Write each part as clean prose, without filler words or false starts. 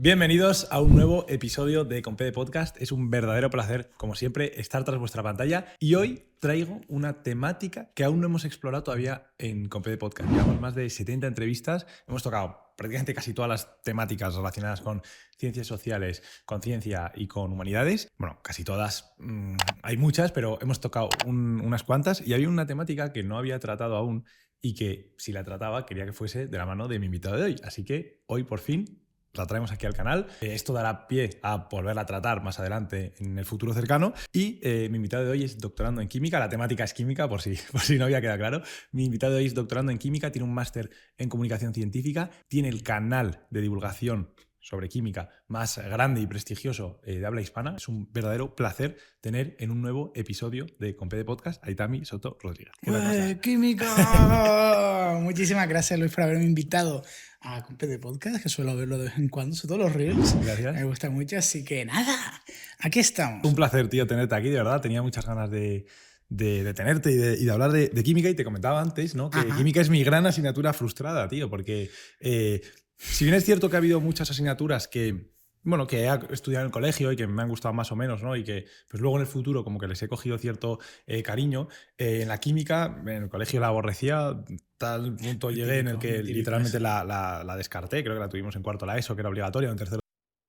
Bienvenidos a un nuevo episodio de Compede Podcast. Es un verdadero placer, como siempre, estar tras vuestra pantalla. Y hoy traigo una temática que aún no hemos explorado todavía en Compede Podcast. Llevamos más de 70 entrevistas. Hemos tocado prácticamente casi todas las temáticas relacionadas con ciencias sociales, con ciencia y con humanidades. Bueno, casi todas. Hay muchas, pero hemos tocado unas cuantas. Y había una temática que no había tratado aún y que, si la trataba, quería que fuese de la mano de mi invitado de hoy. Así que hoy, por fin, la traemos aquí al canal. Esto dará pie a volverla a tratar más adelante en el futuro cercano. Y mi invitado de hoy es doctorando en química. La temática es química, por si no había quedado claro. Mi invitado de hoy es doctorando en química, tiene un máster en comunicación científica, tiene el canal de divulgación sobre química más grande y prestigioso de habla hispana. Es un verdadero placer tener en un nuevo episodio de Compede Podcast a Aitami Soto Rodríguez. ¿Qué tal estás? ¡Química! Muchísimas gracias, Luis, por haberme invitado a Compede Podcast, que suelo verlo de vez en cuando, sobre todo los reels. Gracias. Me gusta mucho, así que nada, aquí estamos. Un placer, tío, tenerte aquí, de verdad. Tenía muchas ganas de tenerte y de hablar de química, y te comentaba antes, ¿no? Que química es mi gran asignatura frustrada, tío, porque si bien es cierto que ha habido muchas asignaturas que he estudiado en el colegio y que me han gustado más o menos, ¿no? Y que pues luego en el futuro como que les he cogido cierto cariño, en la química, en el colegio la aborrecía, tal punto llegué en el que literalmente la descarté. Creo que la tuvimos en cuarto la ESO, que era obligatoria, o en tercero.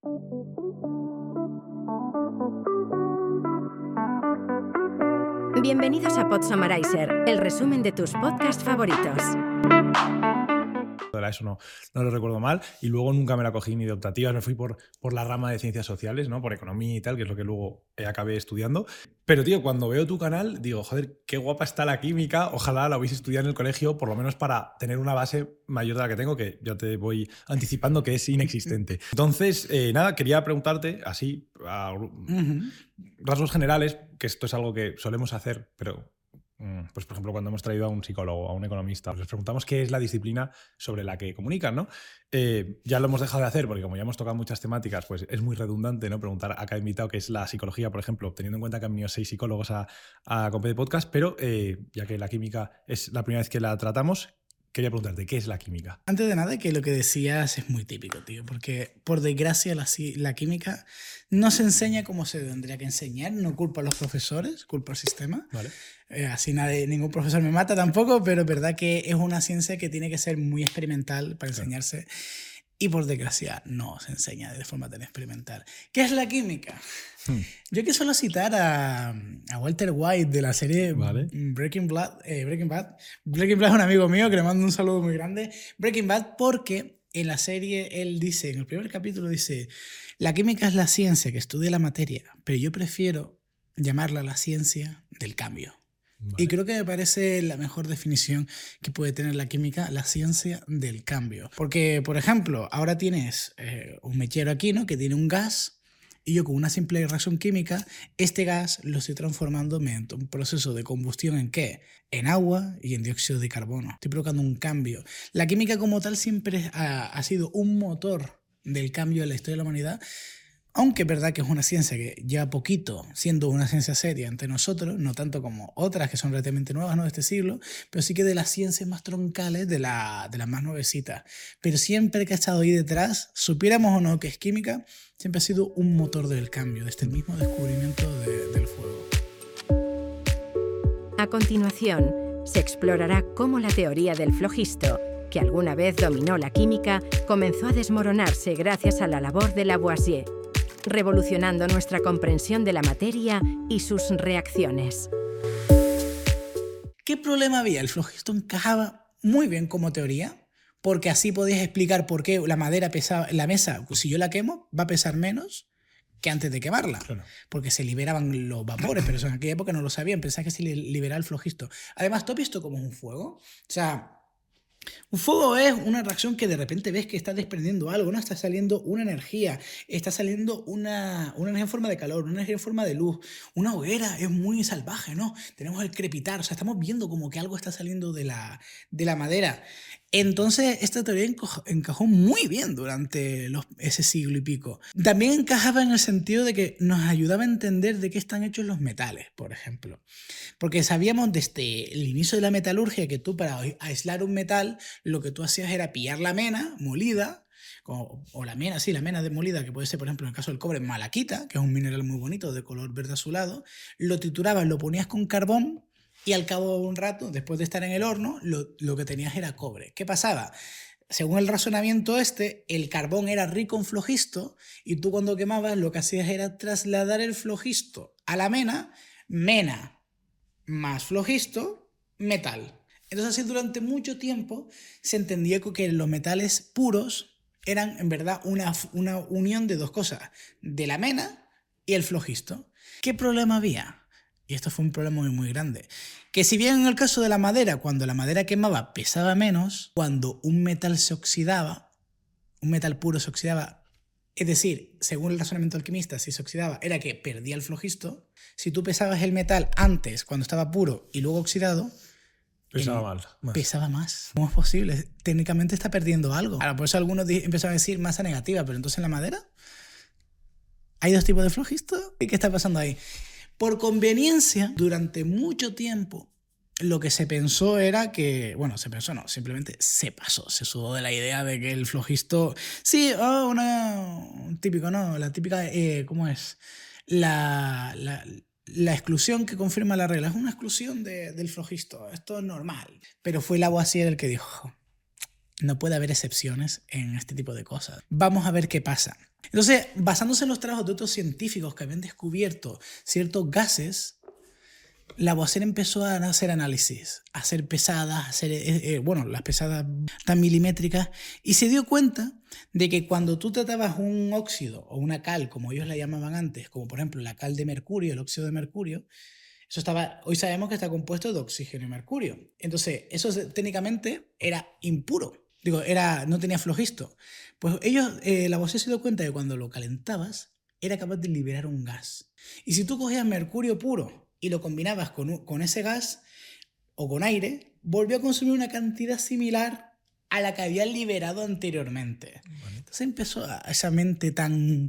Bienvenidos a Podsummarizer, el resumen de tus podcasts favoritos. De la ESO no lo recuerdo mal, y luego nunca me la cogí ni de optativas. Me fui por la rama de ciencias sociales, ¿no? Por economía y tal, que es lo que luego acabé estudiando. Pero, tío, cuando veo tu canal digo, joder, qué guapa está la química. Ojalá la hubiese estudiado en el colegio, por lo menos para tener una base mayor de la que tengo, que ya te voy anticipando que es inexistente. Entonces, nada, quería preguntarte así a rasgos generales, que esto es algo que solemos hacer, pero pues por ejemplo, cuando hemos traído a un psicólogo, a un economista, pues les preguntamos qué es la disciplina sobre la que comunican, ¿no? Ya lo hemos dejado de hacer porque como ya hemos tocado muchas temáticas, pues es muy redundante, ¿no? Preguntar a cada invitado qué es la psicología, por ejemplo, teniendo en cuenta que han venido 6 psicólogos a Compede Podcast, pero ya que la química es la primera vez que la tratamos, quería preguntarte, ¿qué es la química? Antes de nada, que lo que decías es muy típico, tío, porque por desgracia la química no se enseña como se tendría que enseñar. No culpa a los profesores, culpa al sistema. Vale. Así ningún profesor me mata tampoco, pero es verdad que es una ciencia que tiene que ser muy experimental para enseñarse. Y por desgracia no se enseña de forma tan experimental. ¿Qué es la química? Yo que suelo citar a Walter White de la serie Breaking Bad. Breaking Bad es un amigo mío que le mando un saludo muy grande. Breaking Bad, porque en la serie él dice, en el primer capítulo dice, la química es la ciencia que estudia la materia, pero yo prefiero llamarla la ciencia del cambio. Vale. Y creo que me parece la mejor definición que puede tener la química, la ciencia del cambio. Porque, por ejemplo, ahora tienes un mechero aquí, ¿no? Que tiene un gas, y yo con una simple reacción química, este gas lo estoy transformando mediante un proceso de combustión ¿en qué? En agua y en dióxido de carbono. Estoy provocando un cambio. La química como tal siempre ha sido un motor del cambio en la historia de la humanidad. Aunque es verdad que es una ciencia que lleva poquito siendo una ciencia seria entre nosotros, no tanto como otras que son relativamente nuevas, ¿no? De este siglo, pero sí que de las ciencias más troncales, de las más nuevecitas. Pero siempre que ha estado ahí detrás, supiéramos o no que es química, siempre ha sido un motor del cambio, desde el mismo descubrimiento del fuego. A continuación, se explorará cómo la teoría del flogisto, que alguna vez dominó la química, comenzó a desmoronarse gracias a la labor de Lavoisier, revolucionando nuestra comprensión de la materia y sus reacciones. ¿Qué problema había? El flogisto encajaba muy bien como teoría, porque así podías explicar por qué la madera pesaba, la mesa, si yo la quemo, va a pesar menos que antes de quemarla, claro, porque se liberaban los vapores, pero eso en aquella época no lo sabían, pensaban que se liberaba el flogisto. Además, ¿tú has visto cómo es un fuego? O sea, un fuego es una reacción que de repente ves que está desprendiendo algo, ¿no? Está saliendo una energía, está saliendo una energía en forma de calor, una energía en forma de luz. Una hoguera es muy salvaje, ¿no? Tenemos el crepitar, o sea, estamos viendo como que algo está saliendo de la madera. Entonces, esta teoría encajó muy bien durante ese siglo y pico. También encajaba en el sentido de que nos ayudaba a entender de qué están hechos los metales, por ejemplo. Porque sabíamos desde el inicio de la metalurgia que tú, para aislar un metal, lo que tú hacías era pillar la mena molida, o la mena, sí, la mena demolida, que puede ser, por ejemplo, en el caso del cobre, malaquita, que es un mineral muy bonito de color verde azulado, lo triturabas, lo ponías con carbón y al cabo de un rato, después de estar en el horno, lo que tenías era cobre. ¿Qué pasaba? Según el razonamiento el carbón era rico en flogisto y tú cuando quemabas lo que hacías era trasladar el flogisto a la mena más flogisto, metal. Entonces así durante mucho tiempo se entendía que los metales puros eran en verdad una unión de dos cosas, de la mena y el flogisto. ¿Qué problema había? Y esto fue un problema muy, muy grande. Que si bien en el caso de la madera, cuando la madera quemaba pesaba menos, cuando un metal se oxidaba, un metal puro se oxidaba, es decir, según el razonamiento alquimista, si se oxidaba era que perdía el flogisto. Si tú pesabas el metal antes, cuando estaba puro y luego oxidado, pesaba más. ¿Cómo es posible? Técnicamente está perdiendo algo. Ahora, por eso algunos empezaron a decir masa negativa, pero entonces en la madera hay dos tipos de flogisto. ¿Y qué está pasando ahí? Por conveniencia, durante mucho tiempo, lo que se pensó era que... Bueno, se pensó no, simplemente se pasó. Se sudó de la idea de que el flogisto... Sí, típico, ¿no? La típica... ¿Cómo es? La exclusión que confirma la regla. Es una exclusión del flogisto. Esto es normal. Pero fue Lavoisier el que dijo... No puede haber excepciones en este tipo de cosas. Vamos a ver qué pasa. Entonces, basándose en los trabajos de otros científicos que habían descubierto ciertos gases, Lavoisier empezó a hacer análisis, a hacer pesadas, a hacer, las pesadas tan milimétricas, y se dio cuenta de que cuando tú tratabas un óxido o una cal, como ellos la llamaban antes, como por ejemplo la cal de mercurio, el óxido de mercurio, hoy sabemos que está compuesto de oxígeno y mercurio. Entonces, eso técnicamente era impuro. No tenía flogisto. Pues Lavoisier se dio cuenta de que cuando lo calentabas, era capaz de liberar un gas. Y si tú cogías mercurio puro y lo combinabas con ese gas o con aire, volvió a consumir una cantidad similar a la que había liberado anteriormente. Vale. Entonces empezó esa mente tan...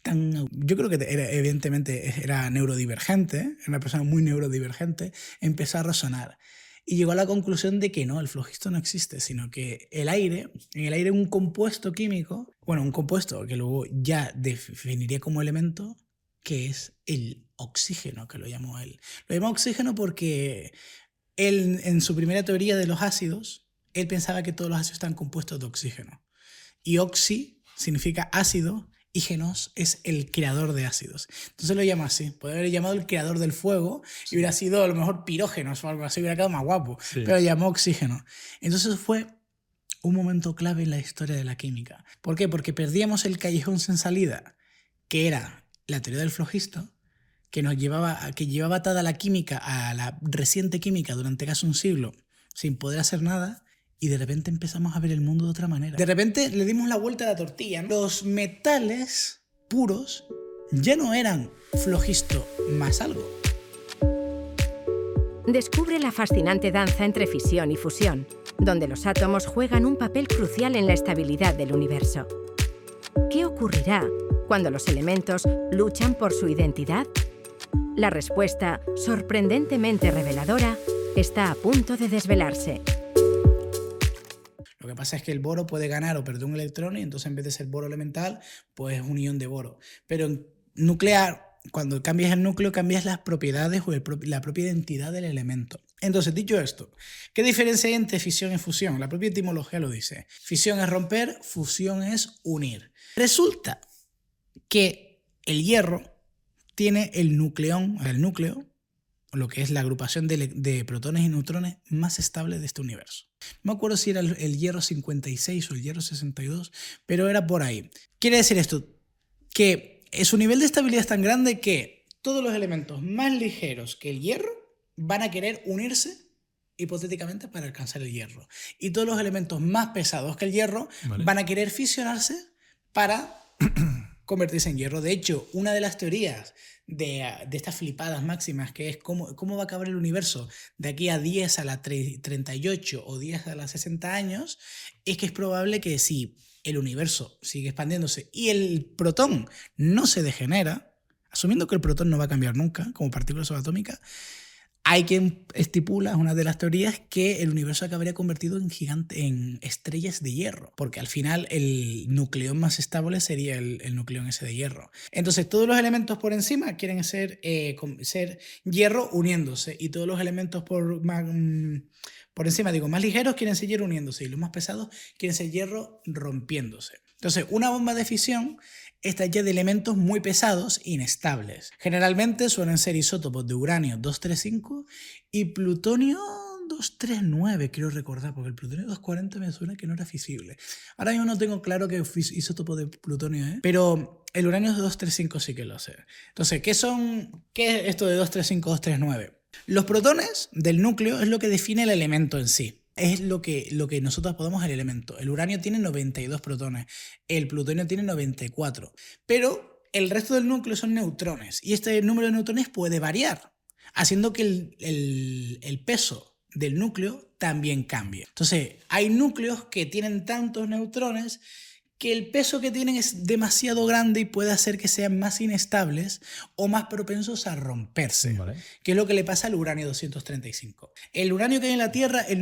Yo creo que evidentemente era neurodivergente, era una persona muy neurodivergente, empezó a razonar. Y llegó a la conclusión de que no, el flogisto no existe, sino que en el aire un compuesto químico, un compuesto que luego ya definiría como elemento, que es el oxígeno, que lo llamó él. Lo llamó oxígeno porque él, en su primera teoría de los ácidos, él pensaba que todos los ácidos están compuestos de oxígeno. Y oxi significa ácido, y genos es el creador de ácidos. Entonces lo llama así. Podría haber llamado el creador del fuego y hubiera sido a lo mejor pirógenos o algo así, hubiera quedado más guapo. Sí. Pero llamó oxígeno. Entonces fue un momento clave en la historia de la química. ¿Por qué? Porque perdíamos el callejón sin salida, que era la teoría del flogisto, que llevaba atada la química a la reciente química durante casi un siglo sin poder hacer nada. Y de repente empezamos a ver el mundo de otra manera. De repente le dimos la vuelta a la tortilla, ¿no? Los metales puros ya no eran flogisto más algo. Descubre la fascinante danza entre fisión y fusión, donde los átomos juegan un papel crucial en la estabilidad del universo. ¿Qué ocurrirá cuando los elementos luchan por su identidad? La respuesta, sorprendentemente reveladora, está a punto de desvelarse. Lo que pasa es que el boro puede ganar o perder un electrón y entonces en vez de ser boro elemental, pues es un ion de boro. Pero en nuclear, cuando cambias el núcleo, cambias las propiedades o la propia identidad del elemento. Entonces, dicho esto, ¿qué diferencia hay entre fisión y fusión? La propia etimología lo dice. Fisión es romper, fusión es unir. Resulta que el hierro tiene el núcleo, lo que es la agrupación de protones y neutrones más estable de este universo. No me acuerdo si era el hierro 56 o el hierro 62, pero era por ahí. Quiere decir esto, que su nivel de estabilidad es tan grande que todos los elementos más ligeros que el hierro van a querer unirse hipotéticamente para alcanzar el hierro. Y todos los elementos más pesados que el hierro van a querer fisionarse para convertirse en hierro. De hecho, una de las teorías de estas flipadas máximas, que es cómo va a acabar el universo de aquí a 10 a la 38 o 10 a la 60 años, es que es probable que si el universo sigue expandiéndose y el protón no se degenera, asumiendo que el protón no va a cambiar nunca como partícula subatómica, hay quien estipula, es una de las teorías, que el universo acabaría convertido en estrellas de hierro, porque al final el nucleón más estable sería el nucleón ese de hierro. Entonces todos los elementos por encima quieren ser hierro uniéndose, y todos los elementos por encima, más ligeros quieren ser hierro uniéndose, y los más pesados quieren ser hierro rompiéndose. Entonces una bomba de fisión está hecha de elementos muy pesados, inestables. Generalmente suelen ser isótopos de uranio 235 y plutonio 239, quiero recordar, porque el plutonio 240 me suena que no era fisible. Ahora mismo no tengo claro qué isótopo de plutonio es, pero el uranio 235 sí que lo sé. Entonces, ¿qué es esto de 235, 239? Los protones del núcleo es lo que define el elemento en sí. Es lo que nosotros podemos el elemento. El uranio tiene 92 protones, el plutonio tiene 94, pero el resto del núcleo son neutrones, y este número de neutrones puede variar, haciendo que el peso del núcleo también cambie. Entonces, hay núcleos que tienen tantos neutrones que el peso que tienen es demasiado grande y puede hacer que sean más inestables o más propensos a romperse, ¿vale? Que es lo que le pasa al uranio 235. El uranio que hay en la Tierra, el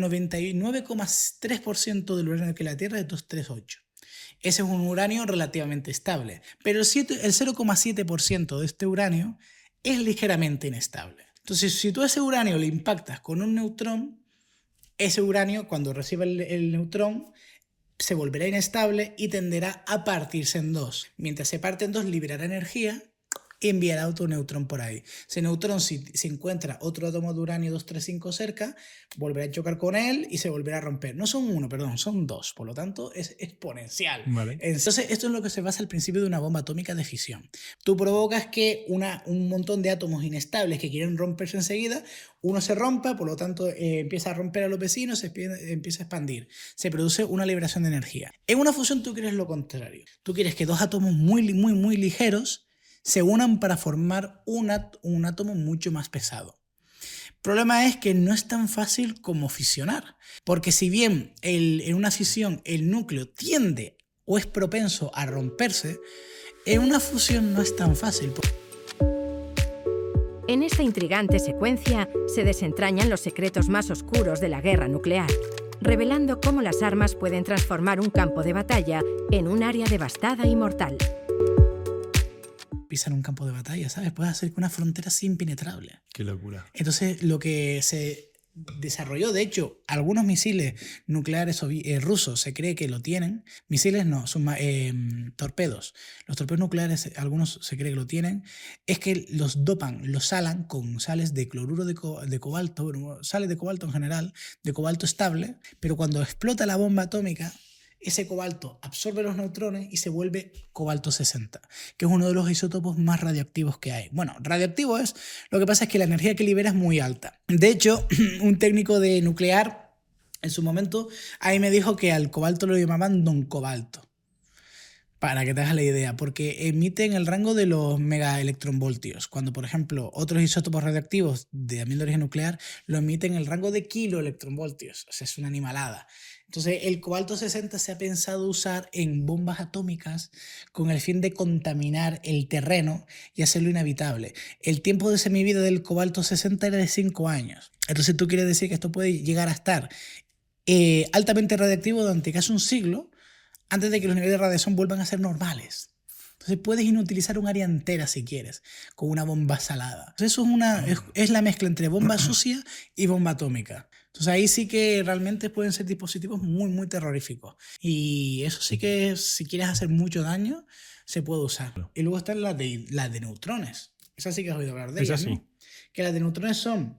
99,3% del uranio que hay en la Tierra es 238. Ese es un uranio relativamente estable, pero el 0,7% de este uranio es ligeramente inestable. Entonces, si tú a ese uranio le impactas con un neutrón, ese uranio, cuando reciba el neutrón, se volverá inestable y tenderá a partirse en dos. Mientras se parte en dos, liberará energía y enviará otro neutrón por ahí. Ese neutrón, si encuentra otro átomo de uranio 235 cerca, volverá a chocar con él y se volverá a romper. No son uno, perdón, son dos. Por lo tanto, es exponencial. Vale. Entonces, esto es lo que se basa al principio de una bomba atómica de fisión. Tú provocas que un montón de átomos inestables que quieren romperse enseguida, uno se rompa, por lo tanto, empieza a romper a los vecinos, empieza a expandir. Se produce una liberación de energía. En una fusión tú quieres lo contrario. Tú quieres que dos átomos muy ligeros se unan para formar un átomo mucho más pesado. El problema es que no es tan fácil como fisionar, porque si bien en una fisión el núcleo tiende o es propenso a romperse, en una fusión no es tan fácil. En esta intrigante secuencia se desentrañan los secretos más oscuros de la guerra nuclear, revelando cómo las armas pueden transformar un campo de batalla en un área devastada y mortal. Pisar un campo de batalla, ¿sabes? Puedes hacer una frontera así impenetrable. Qué locura. Entonces, lo que se desarrolló, de hecho, algunos misiles nucleares rusos se cree que lo tienen. Misiles no, son torpedos. Los torpedos nucleares, algunos se cree que lo tienen. Es que los dopan, los salan con sales de cloruro de cobalto, bueno, sales de cobalto en general, de cobalto estable, pero cuando explota la bomba atómica, ese cobalto absorbe los neutrones y se vuelve cobalto 60, que es uno de los isótopos más radioactivos que hay. Bueno, radioactivo es, lo que pasa es que la energía que libera es muy alta. De hecho, un técnico de nuclear, en su momento, ahí me dijo que al cobalto lo llamaban don cobalto, para que te hagas la idea, porque emite en el rango de los megaelectronvoltios, cuando, por ejemplo, otros isótopos radioactivos también de origen nuclear lo emiten en el rango de kiloelectronvoltios. O sea, es una animalada. Entonces, el cobalto 60 se ha pensado usar en bombas atómicas con el fin de contaminar el terreno y hacerlo inhabitable. El tiempo de semivida del cobalto 60 era de 5 años. Entonces, tú quieres decir que esto puede llegar a estar altamente radiactivo durante casi un siglo antes de que los niveles de radiación vuelvan a ser normales. Entonces, puedes inutilizar un área entera si quieres, con una bomba salada. Entonces, eso es la mezcla entre bomba sucia y bomba atómica. Entonces ahí sí que realmente pueden ser dispositivos muy terroríficos. Y eso sí que, si quieres hacer mucho daño, se puede usar. Y luego están las de neutrones. Esas sí que has oído hablar de ellas, ¿no? Que las de neutrones son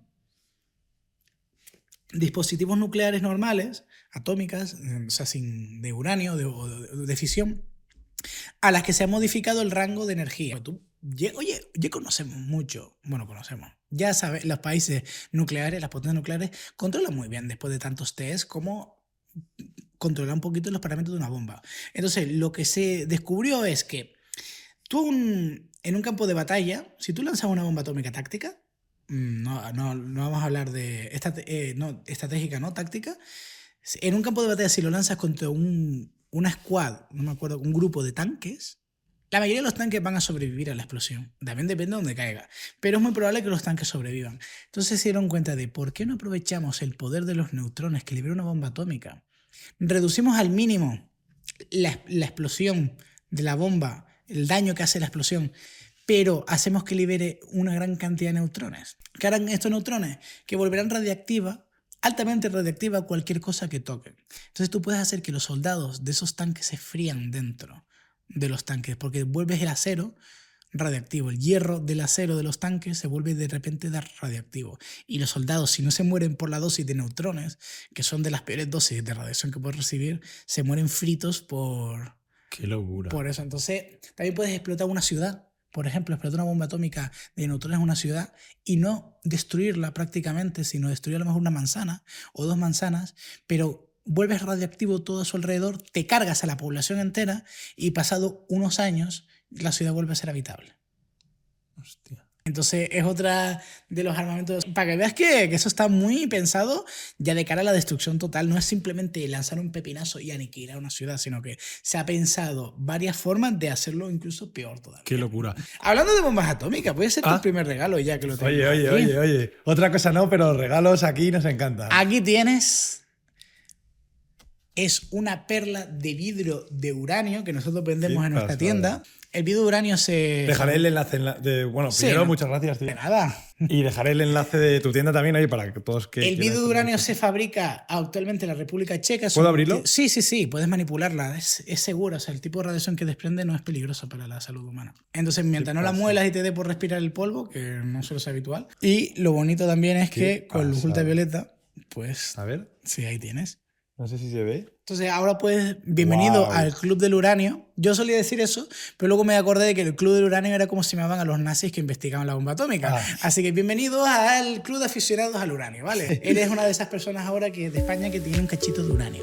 dispositivos nucleares normales, atómicas, o sea, de uranio, de fisión, a las que se ha modificado el rango de energía. Oye, ya conocemos mucho, ya sabes, los países nucleares, las potencias nucleares, controlan muy bien después de tantos tests cómo controlar un poquito los parámetros de una bomba. Entonces, lo que se descubrió es que tú en un campo de batalla, si tú lanzas una bomba atómica táctica, no vamos a hablar de estratégica, no táctica, en un campo de batalla si lo lanzas contra una squad, no me acuerdo, un grupo de tanques, La mayoría de los tanques van a sobrevivir a la explosión. También depende de dónde caiga. Pero es muy probable que los tanques sobrevivan. Entonces se dieron cuenta de por qué no aprovechamos el poder de los neutrones que libera una bomba atómica. Reducimos al mínimo la explosión de la bomba, el daño que hace la explosión, pero hacemos que libere una gran cantidad de neutrones. ¿Qué harán estos neutrones? Que volverán altamente radiactiva cualquier cosa que toquen. Entonces tú puedes hacer que los soldados de esos tanques se frían dentro de los tanques, porque vuelves el acero radiactivo. El hierro del acero de los tanques se vuelve de repente radiactivo. Y los soldados, si no se mueren por la dosis de neutrones, que son de las peores dosis de radiación que puedes recibir, se mueren fritos por... ¡Qué locura! Por eso. Entonces, también puedes explotar una ciudad. Por ejemplo, explotar una bomba atómica de neutrones en una ciudad y no destruirla prácticamente, sino destruir a lo mejor una manzana o 2 manzanas, pero vuelves radiactivo todo a su alrededor, te cargas a la población entera y pasado unos años la ciudad vuelve a ser habitable. Hostia. Entonces es otra de los armamentos, para que veas que eso está muy pensado ya de cara a la destrucción total. No es simplemente lanzar un pepinazo y aniquilar una ciudad, sino que se ha pensado varias formas de hacerlo incluso peor todavía. ¡Qué locura! Hablando de bombas atómicas, puede ser tu primer regalo ya que lo tengo. Oye. Otra cosa no, pero los regalos aquí nos encantan. Aquí tienes... Es una perla de vidrio de uranio que nosotros vendemos en nuestra tienda. El vidrio de uranio se... Dejaré el enlace. Bueno, primero, muchas gracias, tío. De nada. Y dejaré el enlace de tu tienda también ahí para que todos que... El vidrio de uranio se fabrica actualmente en la República Checa. ¿Puedo abrirlo? Sí, puedes manipularla. Es segura. O sea, el tipo de radiación que desprende no es peligroso para la salud humana. Entonces, mientras no la muelas y te dé por respirar el polvo, que no suele ser habitual. Y lo bonito también es que con luz ultravioleta, pues... A ver. Sí, ahí tienes. No sé si se ve. Entonces ahora pues, bienvenido al Club del Uranio. Yo solía decir eso, pero luego me acordé de que el Club del Uranio era como se llamaban a los nazis que investigaban la bomba atómica. Así que bienvenido al Club de Aficionados al Uranio, ¿vale? Eres una de esas personas ahora de España que tiene un cachito de uranio.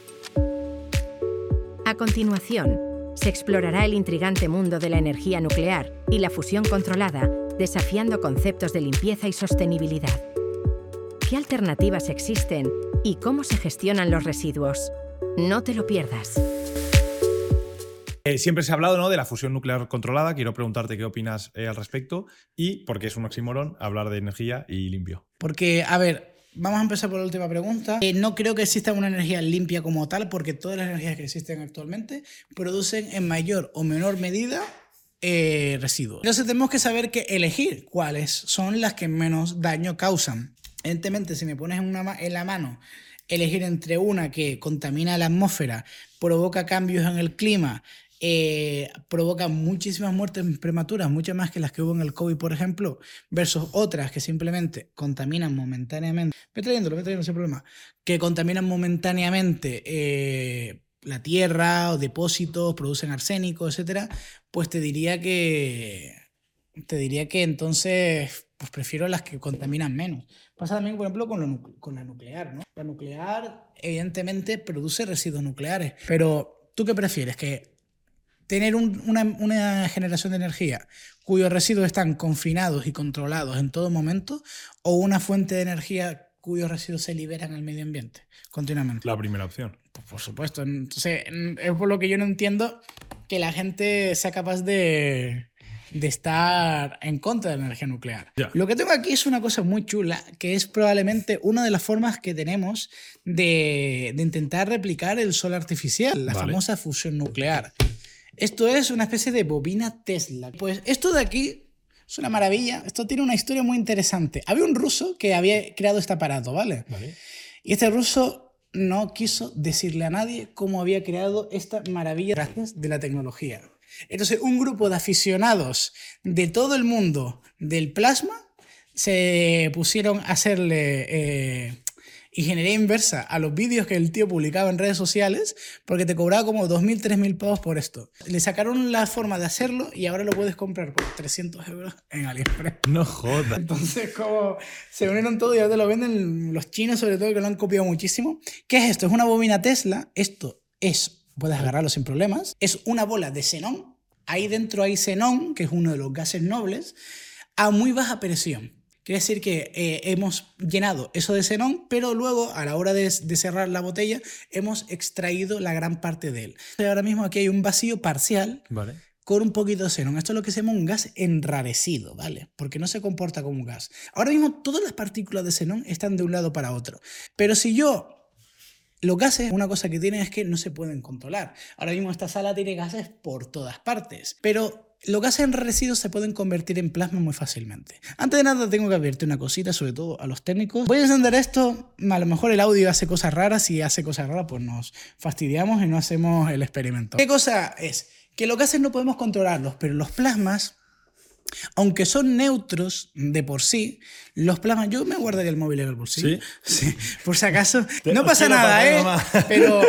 A continuación, se explorará el intrigante mundo de la energía nuclear y la fusión controlada, desafiando conceptos de limpieza y sostenibilidad. ¿Qué alternativas existen y cómo se gestionan los residuos? No te lo pierdas. Siempre se ha hablado, ¿no?, de la fusión nuclear controlada. Quiero preguntarte qué opinas al respecto y, porque es un oxímoron, hablar de energía y limpio. Porque, a ver, vamos a empezar por la última pregunta. No creo que exista una energía limpia como tal, porque todas las energías que existen actualmente producen en mayor o menor medida residuos. Entonces tenemos que saber elegir cuáles son las que menos daño causan. Evidentemente, si me pones en la mano elegir entre una que contamina la atmósfera, provoca cambios en el clima, provoca muchísimas muertes prematuras, muchas más que las que hubo en el COVID, por ejemplo, versus otras que simplemente contaminan momentáneamente, ve trayéndolo sin problema, que contaminan momentáneamente la tierra o depósitos, producen arsénico, etcétera, pues te diría que entonces pues prefiero las que contaminan menos. Pasa también, por ejemplo, con la nuclear, ¿no? La nuclear, evidentemente, produce residuos nucleares. Pero, ¿tú qué prefieres? ¿Que tener una generación de energía cuyos residuos están confinados y controlados en todo momento, o una fuente de energía cuyos residuos se liberan al medio ambiente continuamente? La primera opción. Pues por supuesto. Entonces, es por lo que yo no entiendo que la gente sea capaz de estar en contra de la energía nuclear. Ya. Lo que tengo aquí es una cosa muy chula, que es probablemente una de las formas que tenemos de intentar replicar el sol artificial, la famosa fusión nuclear. Esto es una especie de bobina Tesla. Pues esto de aquí es una maravilla. Esto tiene una historia muy interesante. Había un ruso que había creado este aparato, ¿vale? Y este ruso no quiso decirle a nadie cómo había creado esta maravilla gracias de la tecnología. Entonces, un grupo de aficionados de todo el mundo del plasma se pusieron a hacerle ingeniería inversa a los vídeos que el tío publicaba en redes sociales, porque te cobraba como 2.000, 3.000 pavos por esto. Le sacaron la forma de hacerlo y ahora lo puedes comprar por 300 euros en AliExpress. No jodas. Entonces, como se unieron todo y ahora te lo venden los chinos, sobre todo, que lo han copiado muchísimo. ¿Qué es esto? Es una bobina Tesla. Esto es... Puedes agarrarlo sin problemas. Es una bola de xenón. Ahí dentro hay xenón, que es uno de los gases nobles, a muy baja presión. Quiere decir que hemos llenado eso de xenón, pero luego, a la hora de cerrar la botella, hemos extraído la gran parte de él. Ahora mismo aquí hay un vacío parcial, con un poquito de xenón. Esto es lo que se llama un gas enrarecido, ¿vale? Porque no se comporta como un gas. Ahora mismo todas las partículas de xenón están de un lado para otro. Pero si yo... Los gases, una cosa que tienen es que no se pueden controlar. Ahora mismo esta sala tiene gases por todas partes. Pero los gases enrarecidos se pueden convertir en plasma muy fácilmente. Antes de nada tengo que advertir una cosita, sobre todo a los técnicos. Voy a encender esto, a lo mejor el audio hace cosas raras. Si hace cosas raras, pues nos fastidiamos y no hacemos el experimento. ¿Qué cosa es? Que los gases no podemos controlarlos, pero los plasmas... Aunque son neutros de por sí, los plasmas... Yo me guardaría el móvil en el bolsillo. ¿Sí? Sí, por si acaso. No pasa nada, Pero...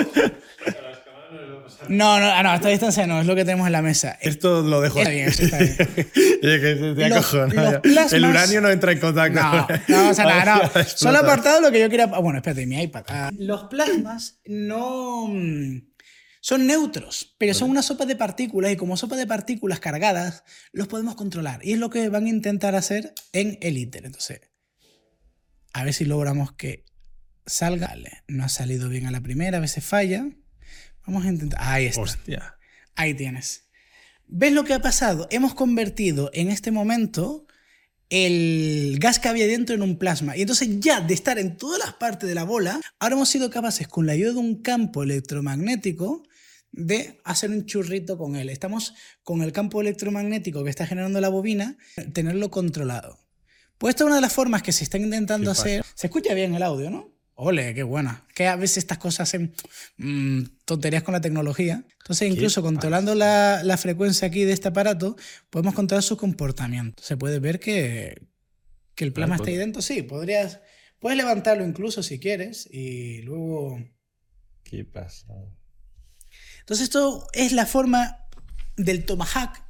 No, a esta distancia no, es lo que tenemos en la mesa. Esto lo dejo. Está bien, está bien. Los plasmas... El uranio no entra en contacto. No pasa nada, no. Solo apartado lo que yo quería... Bueno, espérate, mi iPad. Los plasmas no... Son neutros, pero son una sopa de partículas y como sopa de partículas cargadas los podemos controlar. Y es lo que van a intentar hacer en el ITER. Entonces, a ver si logramos que salga. Vale, no ha salido bien a la primera, a veces falla. Vamos a intentar... Ahí está. Hostia. Ahí tienes. ¿Ves lo que ha pasado? Hemos convertido en este momento el gas que había dentro en un plasma. Y entonces ya de estar en todas las partes de la bola, ahora hemos sido capaces con la ayuda de un campo electromagnético de hacer un churrito con él. Estamos con el campo electromagnético que está generando la bobina, tenerlo controlado. Pues esta es una de las formas que se está intentando hacer. Se escucha bien el audio, ¿no? Ole, qué buena. Que a veces estas cosas hacen tonterías con la tecnología. Entonces, incluso controlando la frecuencia aquí de este aparato, podemos controlar su comportamiento. Se puede ver que el plasma está ahí dentro. Sí, puedes levantarlo incluso si quieres y luego... ¿Qué pasa? Entonces, esto es la forma del tokamak,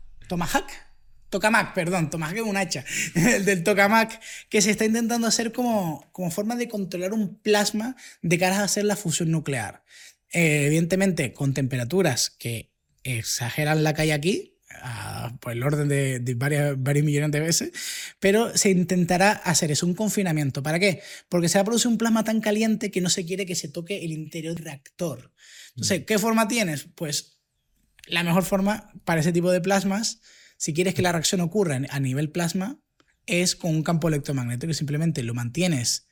es un hacha, el del tokamak, que se está intentando hacer como forma de controlar un plasma de cara a hacer la fusión nuclear. Evidentemente, con temperaturas que exageran la que hay aquí, por el orden de varios millones de veces, pero se intentará hacer eso, un confinamiento. ¿Para qué? Porque se va a producir un plasma tan caliente que no se quiere que se toque el interior del reactor. Entonces, ¿qué forma tienes? Pues la mejor forma para ese tipo de plasmas, si quieres que la reacción ocurra a nivel plasma, es con un campo electromagnético que simplemente lo mantienes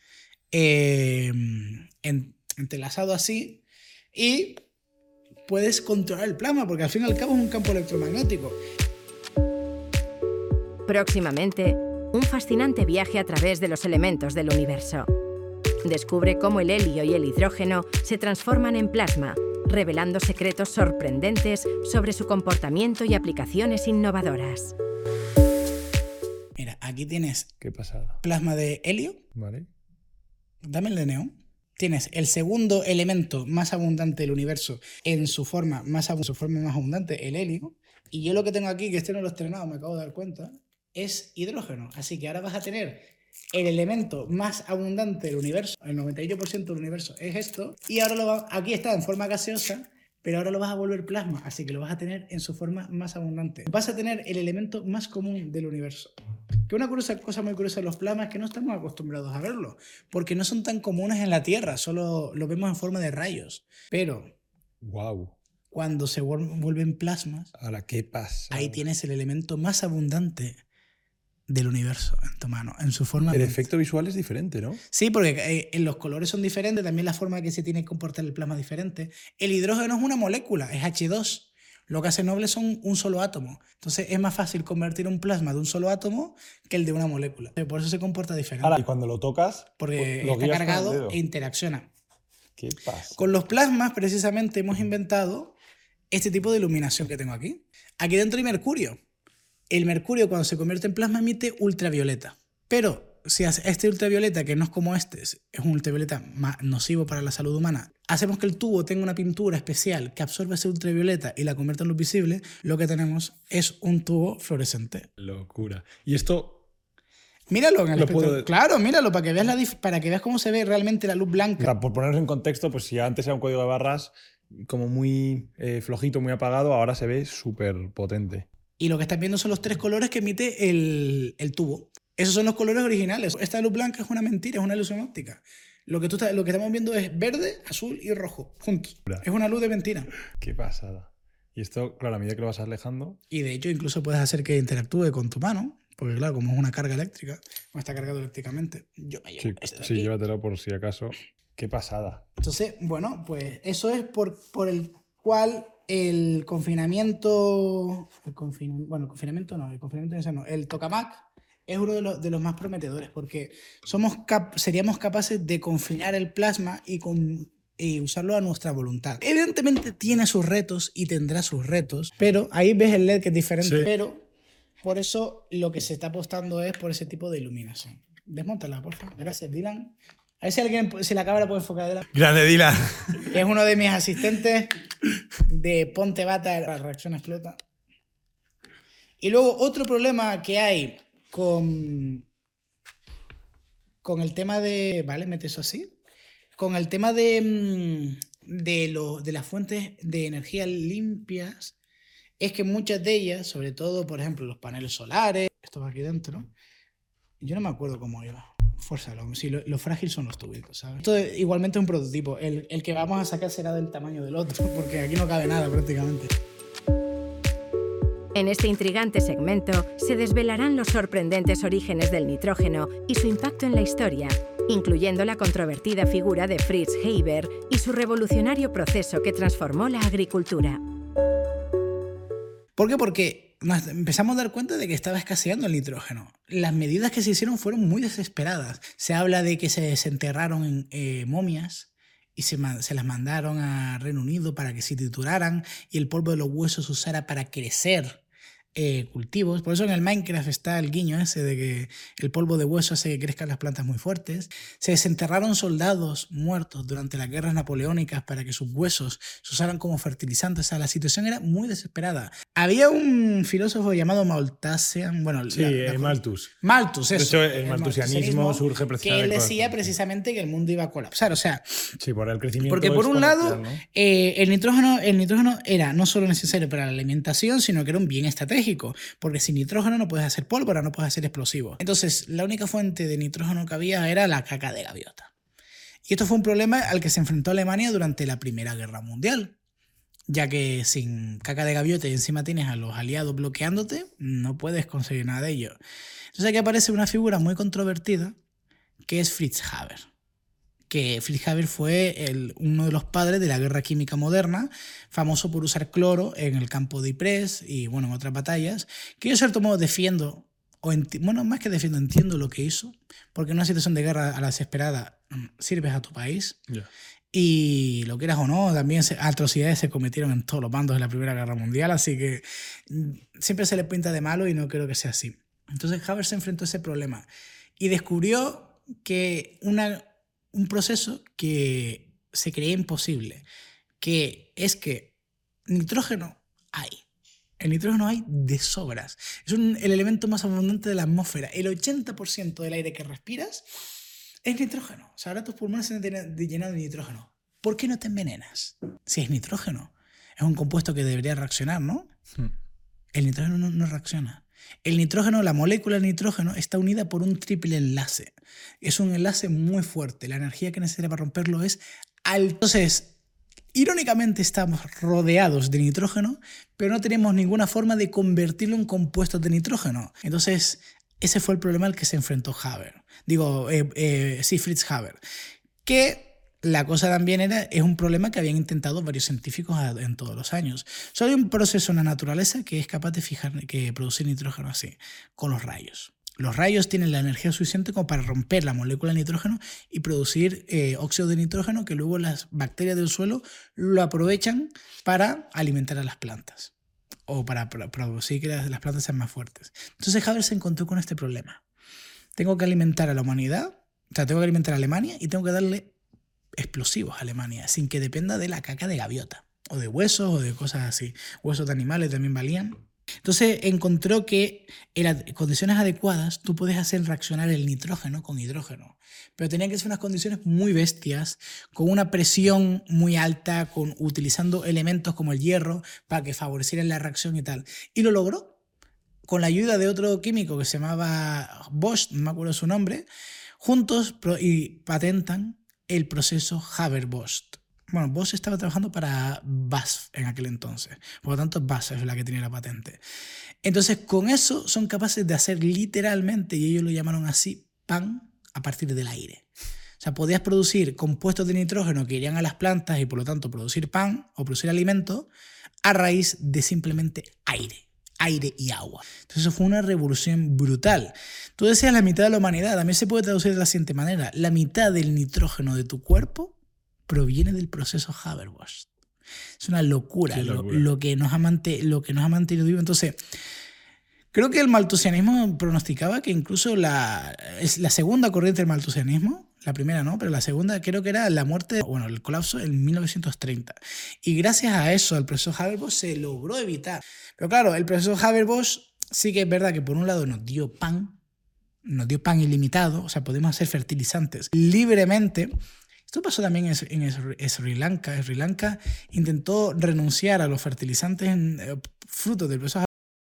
entrelazado así y puedes controlar el plasma, porque al fin y al cabo es un campo electromagnético. Próximamente, un fascinante viaje a través de los elementos del universo. Descubre cómo el helio y el hidrógeno se transforman en plasma, revelando secretos sorprendentes sobre su comportamiento y aplicaciones innovadoras. Mira, aquí tienes ¿Qué pasada? Plasma de helio. Vale. Dame el de neón. Tienes el segundo elemento más abundante del universo en su forma más abundante, el helio. Y yo lo que tengo aquí, que este no lo he estrenado, me acabo de dar cuenta, es hidrógeno. Así que ahora vas a tener el elemento más abundante del universo, el 98% del universo es esto, y ahora aquí está en forma gaseosa, pero ahora lo vas a volver plasma, así que lo vas a tener en su forma más abundante. Vas a tener el elemento más común del universo. Que una cosa muy curiosa de los plasmas es que no estamos acostumbrados a verlo, porque no son tan comunes en la Tierra, solo lo vemos en forma de rayos. Pero cuando se vuelven plasmas, Ahora, ¿qué pasa? ahí tienes el elemento más abundante del universo en tu mano, en su forma. El efecto visual es diferente, ¿no? Sí, porque los colores son diferentes, también la forma que se tiene que comportar el plasma es diferente. El hidrógeno es una molécula, es H2. Lo que hace noble son un solo átomo. Entonces es más fácil convertir un plasma de un solo átomo que el de una molécula. Por eso se comporta diferente. Ahora, y cuando lo tocas, Porque lo está guías con el cargado dedo. e interacciona. ¿Qué pasa? Con los plasmas, precisamente, hemos inventado este tipo de iluminación que tengo aquí. Aquí dentro hay mercurio. El mercurio, cuando se convierte en plasma, emite ultravioleta. Pero si este ultravioleta, que no es como este, es un ultravioleta más nocivo para la salud humana, hacemos que el tubo tenga una pintura especial que absorbe ese ultravioleta y la convierta en luz visible, lo que tenemos es un tubo fluorescente. Locura. Y esto... Míralo en el Lo espectro. puedo- Claro, míralo, para que veas cómo se ve realmente la luz blanca. Por ponernos en contexto, pues si antes era un código de barras como muy flojito, muy apagado, ahora se ve súper potente. Y lo que estás viendo son los 3 colores que emite el tubo. Esos son los colores originales. Esta luz blanca es una mentira, es una ilusión óptica. Lo que estamos viendo es verde, azul y rojo, juntos. Es una luz de mentira. Qué pasada. Y esto, claro, a medida que lo vas alejando... Y de hecho incluso puedes hacer que interactúe con tu mano, porque claro, como es una carga eléctrica, como está cargado eléctricamente, yo me llevo este de Sí, aquí. llévatelo por si acaso. Qué pasada. Entonces, bueno, pues eso es por el cual el confinamiento... El confinamiento no, el tokamak es uno de los más prometedores, porque seríamos capaces de confinar el plasma y usarlo a nuestra voluntad. Evidentemente tiene sus retos y tendrá sus retos, pero ahí ves el LED que es diferente. Sí. Pero por eso lo que se está apostando es por ese tipo de iluminación. Desmóntala, por favor. Gracias, Dylan. A ver si la cámara puede enfocar. Dylan. ¡Grande, Dylan! Es uno de mis asistentes de Ponte Bata, la reacción explota. Y luego otro problema que hay con el tema de... ¿Vale? Mete eso así. Con el tema de las fuentes de energía limpias, es que muchas de ellas, sobre todo, por ejemplo, los paneles solares, esto va aquí dentro, yo no me acuerdo cómo iba. Fórzalo, sí, lo frágil son los tubitos, ¿sabes? Esto igualmente es un prototipo. El que vamos a sacar será del tamaño del otro, porque aquí no cabe nada prácticamente. En este intrigante segmento se desvelarán los sorprendentes orígenes del nitrógeno y su impacto en la historia, incluyendo la controvertida figura de Fritz Haber y su revolucionario proceso que transformó la agricultura. ¿Por qué? Porque nos empezamos a dar cuenta de que estaba escaseando el nitrógeno. Las medidas que se hicieron fueron muy desesperadas. Se habla de que se desenterraron momias y se las mandaron a Reino Unido para que se trituraran y el polvo de los huesos se usara para crecer cultivos. Por eso en el Minecraft está el guiño ese de que el polvo de hueso hace que crezcan las plantas muy fuertes. Se desenterraron soldados muertos durante las guerras napoleónicas para que sus huesos se usaran como fertilizantes. O sea, la situación era muy desesperada. Había un filósofo llamado Malthusian, Sí, Malthus. Malthus, eso. De hecho, el malthusianismo surge precisamente... Que él decía precisamente que el mundo iba a colapsar. O sea, sí, por el crecimiento. Porque por un lado, ¿no? el nitrógeno era no solo necesario para la alimentación, sino que era un bien estratégico. Porque sin nitrógeno no puedes hacer pólvora, no puedes hacer explosivos. Entonces, la única fuente de nitrógeno que había era la caca de gaviota. Y esto fue un problema al que se enfrentó Alemania durante la Primera Guerra Mundial. Ya que sin caca de gaviota y encima tienes a los aliados bloqueándote, no puedes conseguir nada de ello. Entonces aquí aparece una figura muy controvertida que es Fritz Haber. Que Fritz Haber fue uno de los padres de la guerra química moderna, famoso por usar cloro en el campo de Ypres y bueno, en otras batallas, que yo en cierto modo defiendo, más que defiendo, entiendo lo que hizo, porque en una situación de guerra a la desesperada sirves a tu país. Yeah. Y lo quieras o no, también atrocidades se cometieron en todos los bandos de la Primera Guerra Mundial, así que siempre se le pinta de malo y no creo que sea así. Entonces Haber se enfrentó a ese problema y descubrió que un proceso que se creía imposible, que es que nitrógeno hay. El nitrógeno hay de sobras. Es el elemento más abundante de la atmósfera. El 80% del aire que respiras es nitrógeno. O sea, ahora tus pulmones se han llenado de nitrógeno. ¿Por qué no te envenenas? Si es nitrógeno. Es un compuesto que debería reaccionar, ¿no? El nitrógeno no reacciona. El nitrógeno, la molécula del nitrógeno, está unida por un triple enlace. Es un enlace muy fuerte. La energía que necesita para romperlo es alta. Entonces, irónicamente estamos rodeados de nitrógeno, pero no tenemos ninguna forma de convertirlo en compuestos de nitrógeno. Entonces, ese fue el problema al que se enfrentó Fritz Haber. Que la cosa también es un problema que habían intentado varios científicos en todos los años. Solo hay un proceso en la naturaleza que es capaz de producir nitrógeno así, con los rayos. Los rayos tienen la energía suficiente como para romper la molécula de nitrógeno y producir óxido de nitrógeno que luego las bacterias del suelo lo aprovechan para alimentar a las plantas o para producir que las plantas sean más fuertes. Entonces Haber se encontró con este problema. Tengo que alimentar a la humanidad, o sea, tengo que alimentar a Alemania y tengo que darle explosivos a Alemania, sin que dependa de la caca de gaviota, o de huesos, o de cosas así. Huesos de animales también valían. Entonces encontró que en las condiciones adecuadas tú puedes hacer reaccionar el nitrógeno con hidrógeno, pero tenían que ser unas condiciones muy bestias, con una presión muy alta, utilizando elementos como el hierro para que favorecieran la reacción y tal. Y lo logró, con la ayuda de otro químico que se llamaba Bosch, no me acuerdo su nombre, juntos y patentan el proceso Haber-Bosch. Bueno, Bosch estaba trabajando para BASF en aquel entonces. Por lo tanto, BASF es la que tenía la patente. Entonces, con eso son capaces de hacer literalmente, y ellos lo llamaron así, pan a partir del aire. O sea, podías producir compuestos de nitrógeno que irían a las plantas y por lo tanto producir pan o producir alimentos a raíz de simplemente aire y agua. Entonces eso fue una revolución brutal. Tú decías la mitad de la humanidad, también se puede traducir de la siguiente manera. La mitad del nitrógeno de tu cuerpo proviene del proceso Haber-Bosch. Es una locura, lo que nos ha mantenido vivo. Entonces, creo que el malthusianismo pronosticaba que incluso la segunda corriente del malthusianismo, la primera no, pero la segunda creo que era la muerte, el colapso en 1930. Y gracias a eso, al proceso Haber-Bosch se logró evitar. Pero claro, el proceso Haber-Bosch sí que es verdad que por un lado nos dio pan ilimitado, o sea, podemos hacer fertilizantes libremente. Esto pasó también en Sri Lanka. Sri Lanka intentó renunciar a los fertilizantes fruto del proceso.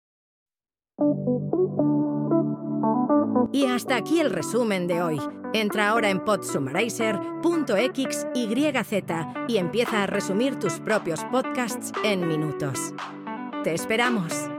Y hasta aquí el resumen de hoy. Entra ahora en podsummarizer.xyz y empieza a resumir tus propios podcasts en minutos. ¡Te esperamos!